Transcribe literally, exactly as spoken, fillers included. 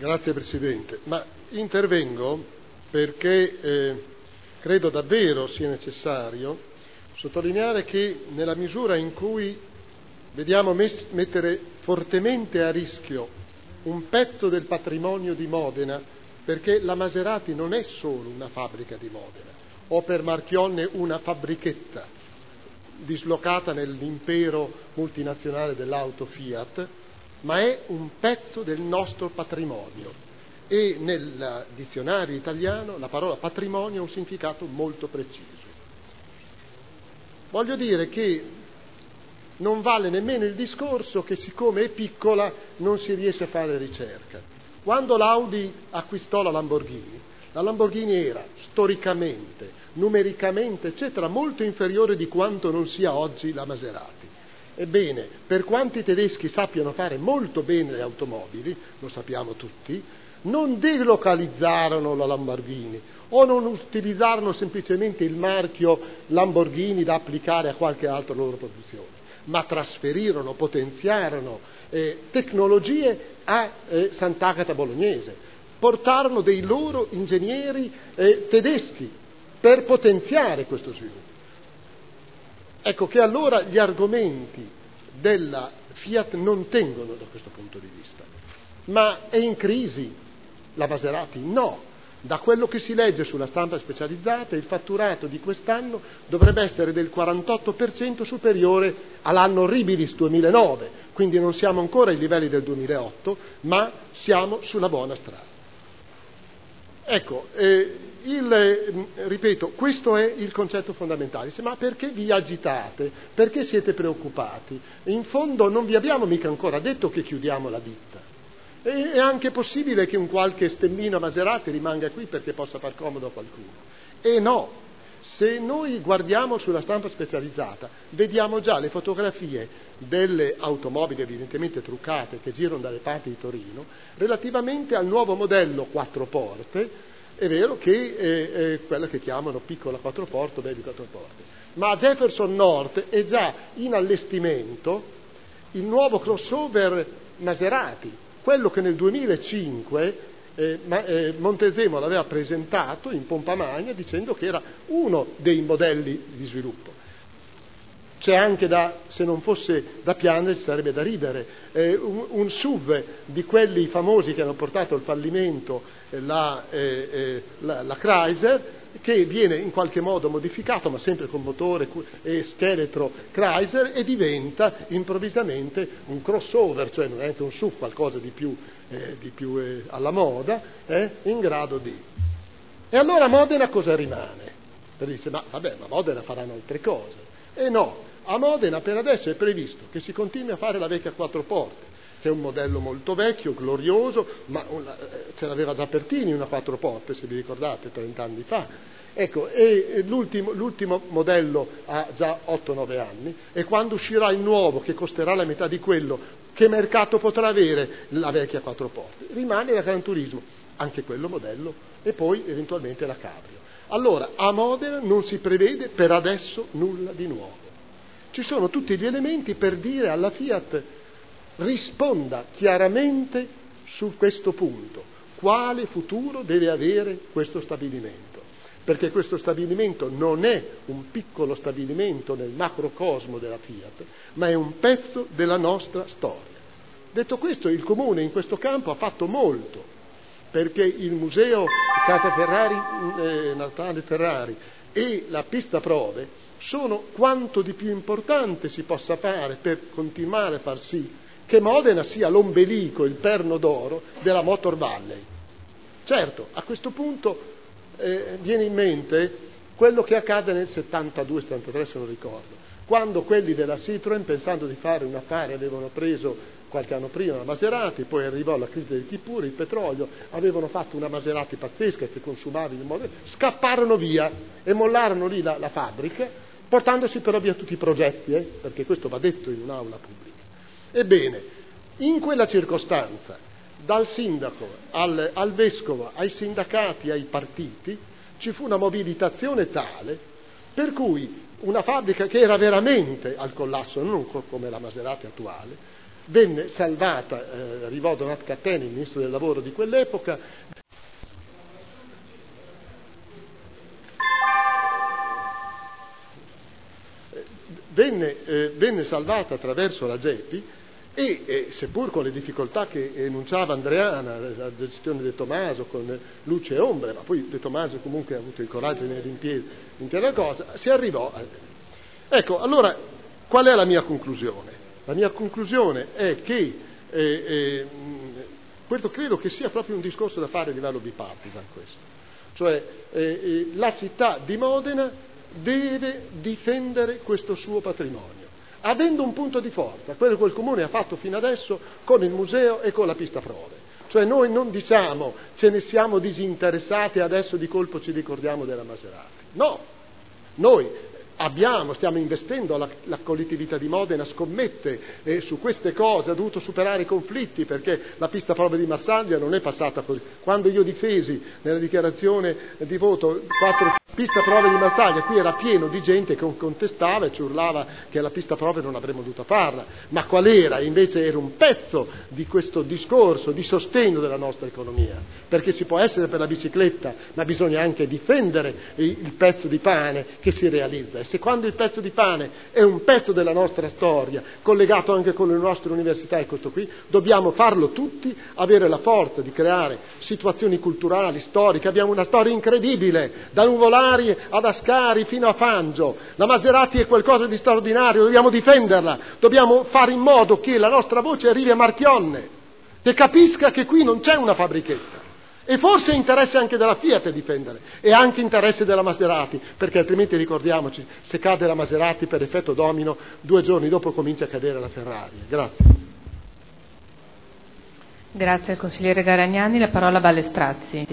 Grazie Presidente, ma intervengo perché eh, credo davvero sia necessario sottolineare che nella misura in cui vediamo mes- mettere fortemente a rischio un pezzo del patrimonio di Modena, perché la Maserati non è solo una fabbrica di Modena, o per Marchionne una fabbrichetta dislocata nell'impero multinazionale dell'auto Fiat, ma è un pezzo del nostro patrimonio, e nel dizionario italiano la parola patrimonio ha un significato molto preciso. Voglio dire che non vale nemmeno il discorso che siccome è piccola non si riesce a fare ricerca. Quando l'Audi acquistò la Lamborghini, la Lamborghini era storicamente, numericamente, eccetera, molto inferiore di quanto non sia oggi la Maserati. Ebbene, per quanto i tedeschi sappiano fare molto bene le automobili, lo sappiamo tutti, non delocalizzarono la Lamborghini o non utilizzarono semplicemente il marchio Lamborghini da applicare a qualche altra loro produzione, ma trasferirono, potenziarono eh, tecnologie a eh, Sant'Agata Bolognese, portarono dei loro ingegneri eh, tedeschi per potenziare questo sviluppo. Ecco che allora gli argomenti della Fiat non tengono da questo punto di vista. Ma è in crisi la Maserati? No. Da quello che si legge sulla stampa specializzata, il fatturato di quest'anno dovrebbe essere del quarantotto per cento superiore all'anno horribilis duemilanove, quindi non siamo ancora ai livelli del duemilaotto, ma siamo sulla buona strada. Ecco, eh, il, eh, ripeto, questo è il concetto fondamentale. Ma perché vi agitate? Perché siete preoccupati? In fondo non vi abbiamo mica ancora detto che chiudiamo la ditta. E è anche possibile che un qualche stemmino Maserati rimanga qui perché possa far comodo a qualcuno. E no, se noi guardiamo sulla stampa specializzata, vediamo già le fotografie delle automobili evidentemente truccate che girano dalle parti di Torino relativamente al nuovo modello quattro porte. È vero che è, è quella che chiamano piccola quattro porte o baby quattro porte, ma a Jefferson North è già in allestimento il nuovo crossover Maserati, quello che nel duemilacinque eh, ma, eh, Montezemolo l'aveva presentato in pompa magna dicendo che era uno dei modelli di sviluppo. C'è anche da, se non fosse da piangere, ci sarebbe da ridere, eh, un, un S U V di quelli famosi che hanno portato al fallimento eh, la, eh, eh, la, la Chrysler, che viene in qualche modo modificato, ma sempre con motore e scheletro Chrysler, e diventa improvvisamente un crossover, cioè non è un S U V, qualcosa di più, eh, di più eh, alla moda, eh, in grado di... E allora Modena cosa rimane? E dice, ma vabbè, ma Modena faranno altre cose. E no, a Modena per adesso è previsto che si continui a fare la vecchia quattro porte, che è un modello molto vecchio, glorioso, ma una, eh, ce l'aveva già Pertini una quattro porte, se vi ricordate, trent'anni fa. Ecco, e l'ultimo, l'ultimo modello ha già otto nove anni, e quando uscirà il nuovo, che costerà la metà di quello, che mercato potrà avere la vecchia quattro porte? Rimane la Gran Turismo, anche quello modello, e poi eventualmente la Cabrio. Allora, a Modena non si prevede per adesso nulla di nuovo. Ci sono tutti gli elementi per dire alla Fiat: risponda chiaramente su questo punto, quale futuro deve avere questo stabilimento, perché questo stabilimento non è un piccolo stabilimento nel macrocosmo della Fiat, ma è un pezzo della nostra storia. Detto questo, il Comune in questo campo ha fatto molto, perché il museo Casa Ferrari, eh, Natale Ferrari e la pista prove sono quanto di più importante si possa fare per continuare a far sì che Modena sia l'ombelico, il perno d'oro della Motor Valley. Certo, a questo punto eh, viene in mente quello che accade nel settantadue settantatré, se non ricordo, quando quelli della Citroën, pensando di fare un affare, avevano preso qualche anno prima la Maserati, poi arrivò la crisi dei Kipur, il petrolio, avevano fatto una Maserati pazzesca che consumava il modello, scapparono via e mollarono lì la, la fabbrica, portandosi però via tutti i progetti, eh, perché questo va detto in un'aula pubblica. Ebbene, in quella circostanza, dal sindaco al, al vescovo, ai sindacati, ai partiti, ci fu una mobilitazione tale per cui una fabbrica che era veramente al collasso, non come la Maserati attuale, venne salvata, eh, arrivò Donat Cattin, il ministro del lavoro di quell'epoca, venne, eh, venne salvata attraverso la Gepi e, eh, seppur con le difficoltà che enunciava Andreana, la gestione di De Tomaso con luce e ombre, ma poi De Tomaso comunque ha avuto il coraggio di venire in piedi l'intera cosa, si arrivò a... Ecco, allora, qual è la mia conclusione? La mia conclusione è che eh, eh, questo credo che sia proprio un discorso da fare a livello bipartisan questo, cioè eh, eh, la città di Modena deve difendere questo suo patrimonio, avendo un punto di forza, quello che il Comune ha fatto fino adesso con il museo e con la pista prove. Cioè noi non diciamo ce ne siamo disinteressati e adesso di colpo ci ricordiamo della Maserati. No, noi abbiamo, stiamo investendo, la, la collettività di Modena scommette eh, su queste cose, ha dovuto superare i conflitti perché la pista prove di Marsaglia non è passata così. Quando io difesi nella dichiarazione di voto quattro pista prove di Marsaglia, qui era pieno di gente che contestava e ci urlava che la pista prove non avremmo dovuto farla, ma qual era? Invece era un pezzo di questo discorso di sostegno della nostra economia, perché si può essere per la bicicletta, ma bisogna anche difendere il, il pezzo di pane che si realizza. E se quando il pezzo di pane è un pezzo della nostra storia, collegato anche con le nostre università e questo qui, dobbiamo farlo tutti, avere la forza di creare situazioni culturali, storiche. Abbiamo una storia incredibile, da Nuvolari ad Ascari fino a Fangio. La Maserati è qualcosa di straordinario, dobbiamo difenderla, dobbiamo fare in modo che la nostra voce arrivi a Marchionne, che capisca che qui non c'è una fabbrichetta. E forse è interesse anche della Fiat difendere, e anche interesse della Maserati, perché altrimenti ricordiamoci, se cade la Maserati per effetto domino, due giorni dopo comincia a cadere la Ferrari. Grazie. Grazie al consigliere Garagnani, la parola a Ballestrazzi.